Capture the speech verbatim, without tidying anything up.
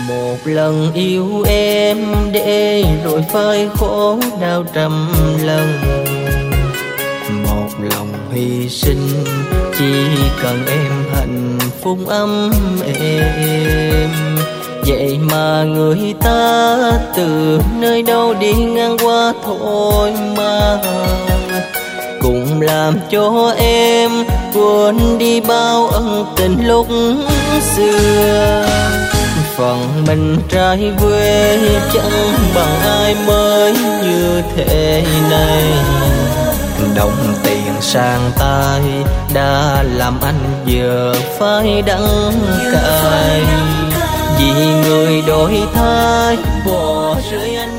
Một lần yêu em để rồi phải khổ đau trăm lần. Một lòng hy sinh chỉ cần em hạnh phúc ấm êm. Vậy mà người ta từ nơi đâu đi ngang qua thôi mà cũng làm cho em quên đi bao ân tình lúc xưa. Phần mình trai quê chẳng bằng ai mới như thế này. Đồng tiền sang tay đã làm anh giờ phải đắng cay. Vì người đổi thay bỏ rơi anh